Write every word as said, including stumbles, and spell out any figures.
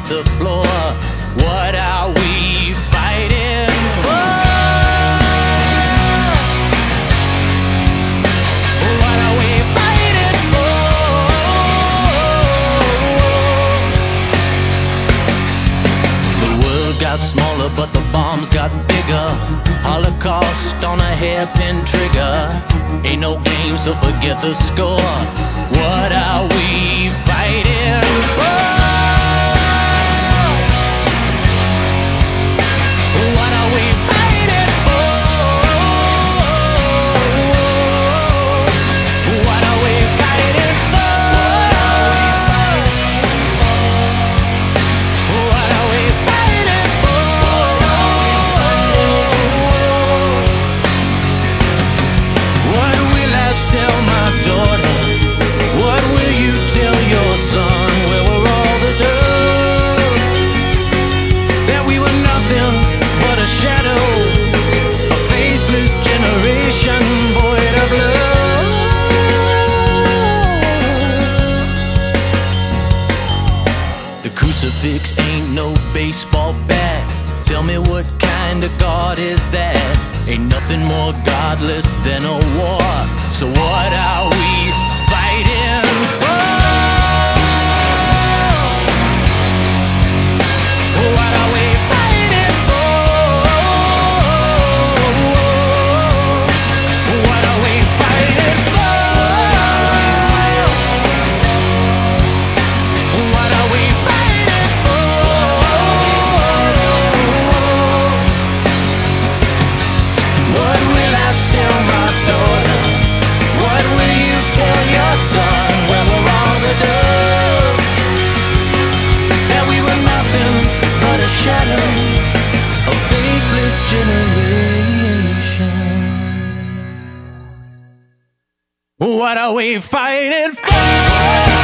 the floor. What are we fighting for? What are we fighting for? The world got smaller, but the bombs got bigger. Holocaust on a hairpin trigger. Ain't no game, so forget the score. What are we fighting for? What are we fighting for? What are we fighting for? What are we fighting for? What will I tell my daughter? What will you tell your son? Where were all the doves? That we were nothing but a shadow, a faceless generation void of love. The crucifix ain't no baseball bat. Tell me what kind of God is that? Ain't nothing more godless than a war. So what are we fighting for? What are we fighting for? What are we fighting for? What are we fighting for? What will I tell my daughter? What will you tell your son? Where were all the doves? That we were nothing but a shadow, a faceless generation. What are we fighting for?